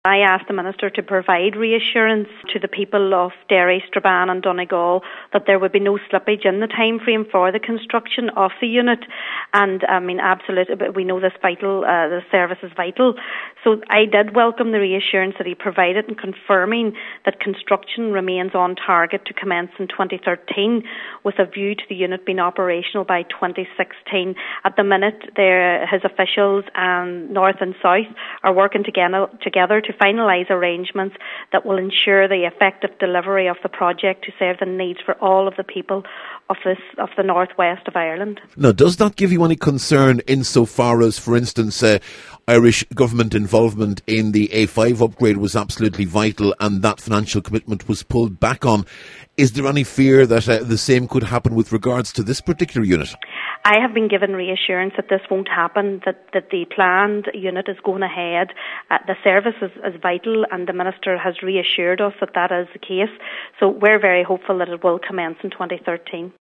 I asked the Minister to provide reassurance to the people of Derry, Strabane and Donegal that there would be no slippage in the time frame for the construction of the unit. And absolutely, we know this the service is vital. So I did welcome the reassurance that he provided in confirming that construction remains on target to commence in 2013 with a view to the unit being operational by 2016. At the minute, his officials north and south are working together to finalise arrangements that will ensure the effective delivery of the project to serve the needs for all of the people of the northwest of Ireland. Now, does that give you any concern insofar as, for instance, Irish government involvement in the A5 upgrade was absolutely vital and that financial commitment was pulled back on? Is there any fear that the same could happen with regards to this particular unit? I have been given reassurance that this won't happen, that the planned unit is going ahead. The service is vital and the Minister has reassured us that is the case. So we're very hopeful that it will commence in 2013.